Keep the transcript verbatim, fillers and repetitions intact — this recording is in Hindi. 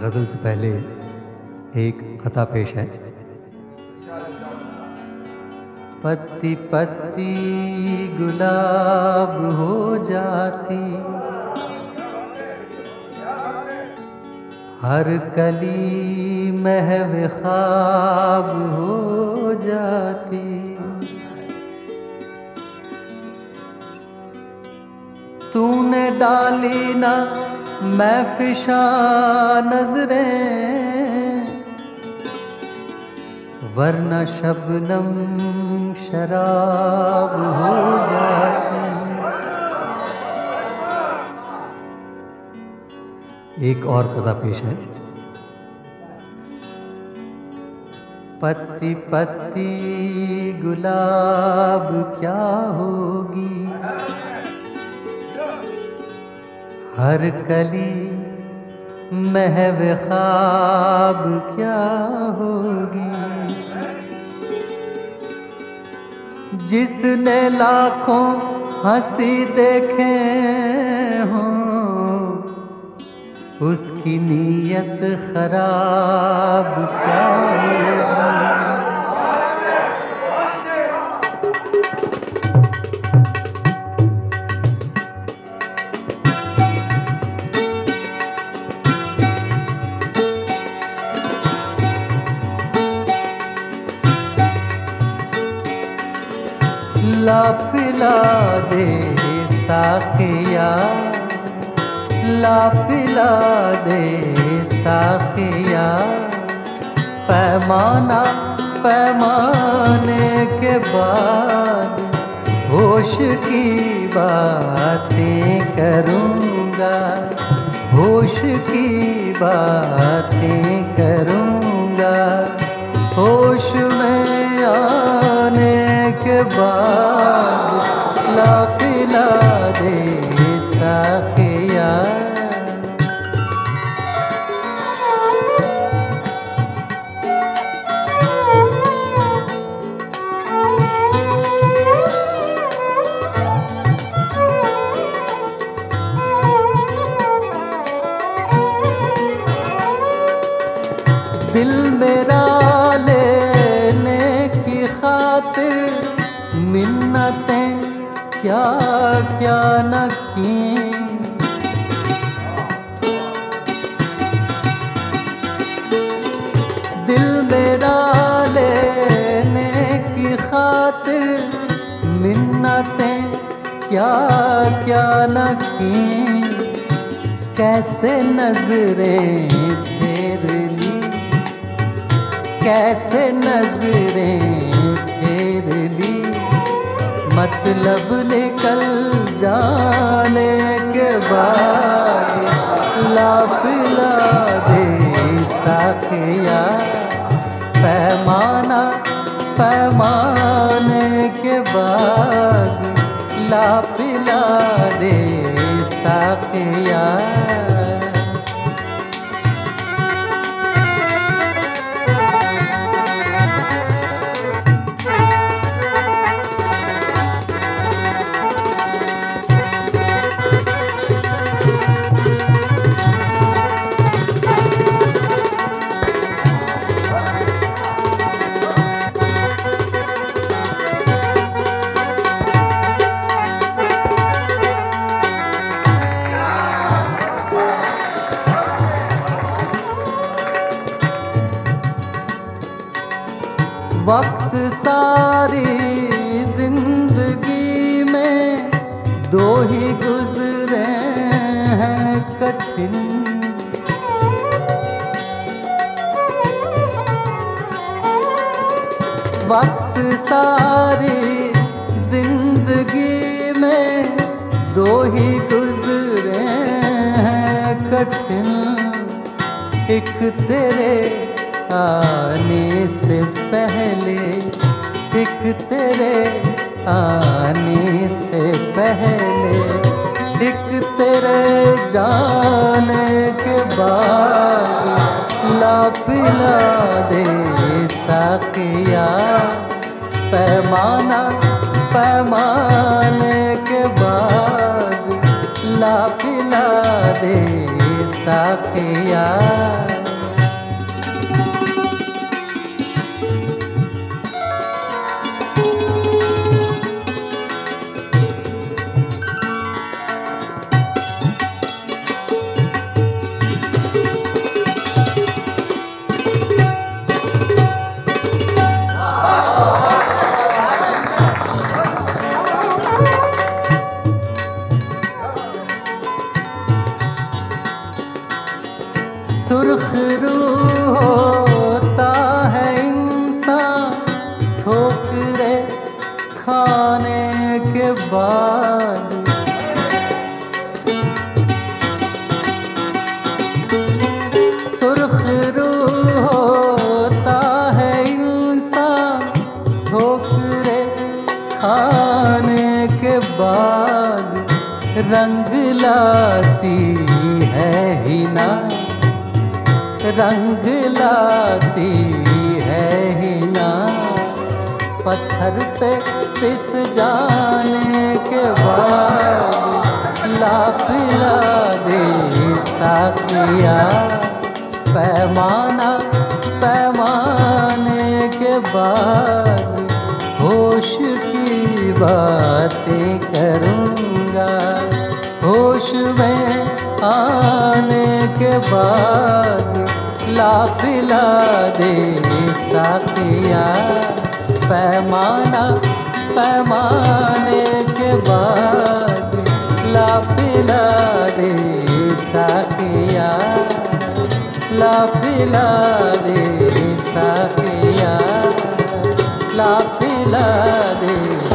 गज़ल से पहले एक खता पेश है। पत्ती पत्ती गुलाब हो जाती, हर कली महव ख्वाब हो जाती। तूने डाली ना महफिशा नजरें, वरना शबनम शराब हो जाती। एक और कदा पेश है। पत्ती पत्ती गुलाब क्या होगी, हर कली महव ख्वाब क्या होगी। जिसने लाखों हंसी देखे हों, उसकी नीयत खराब क्या होगी। ला पिला दे साखिया, ला पिला दे साखिया, पैमाना पैमाने के बाद होश की बातें करूँगा, होश की बातें करूँगा। होश में आने के बाद ला पिला दे साखिया। दिल मेरा लेने की खातिर मिन्नतें क्या क्या न की। दिल मेरा लेने की खातिर मिन्नतें क्या क्या न की। कैसे नजरें फेर ली, कैसे नजरें फेर ली, मतलब निकल जाने के बाद ला पिला दे साखिया। पैमाना पैमाने के बाद ला पिला दे साखिया। वक्त सारी जिंदगी में दो ही गुजरे हैं कठिन। वक्त सारी जिंदगी में दो ही गुजरे हैं कठिन। एक तेरे आने से पहले, एक तेरे आने से पहले, एक तेरे जाने के बाद ला पिला दे साखिया। पैमाना पैमाने के बाद ला पिला दे साकिया। सुर्ख रूह होता है इंसान ठोकरे खाने के बाद। सुर्ख रूह होता है इंसान ठोकरे खाने के बाद। रंग लाती है हिना, रंग लाती है हिना, पत्थर पे पिस जाने के बाद। ला पिला दे साकिया, पैमाना पैमाने के बाद। होश की बातें करूँगा, होश में आने के बाद। ला पिला दे साकिया, पैमाना पैमाने के बाद। ला पिला दे साकिया, ला पिला दे साकिया, ला पिला दे।